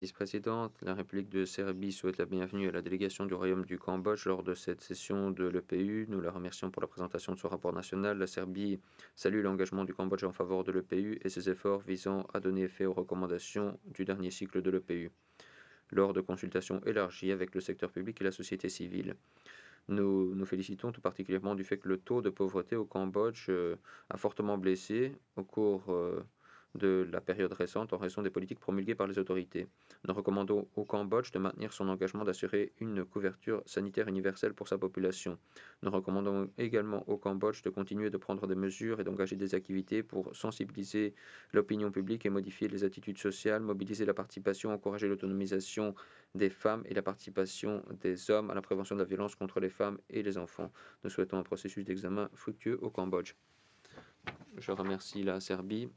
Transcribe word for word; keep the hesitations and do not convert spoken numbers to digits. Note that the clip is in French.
Vice-présidente, la République de Serbie souhaite la bienvenue à la délégation du Royaume du Cambodge lors de cette session de l'E P U. Nous la remercions pour la présentation de ce rapport national. La Serbie salue l'engagement du Cambodge en faveur de l'E P U et ses efforts visant à donner effet aux recommandations du dernier cycle de l'E P U, lors de consultations élargies avec le secteur public et la société civile. Nous nous félicitons tout particulièrement du fait que le taux de pauvreté au Cambodge euh, a fortement baissé au cours euh, de la période récente en raison des politiques promulguées par les autorités. Nous recommandons au Cambodge de maintenir son engagement d'assurer une couverture sanitaire universelle pour sa population. Nous recommandons également au Cambodge de continuer de prendre des mesures et d'engager des activités pour sensibiliser l'opinion publique et modifier les attitudes sociales, mobiliser la participation, encourager l'autonomisation des femmes et la participation des hommes à la prévention de la violence contre les femmes et les enfants. Nous souhaitons un processus d'examen fructueux au Cambodge. Je remercie la Serbie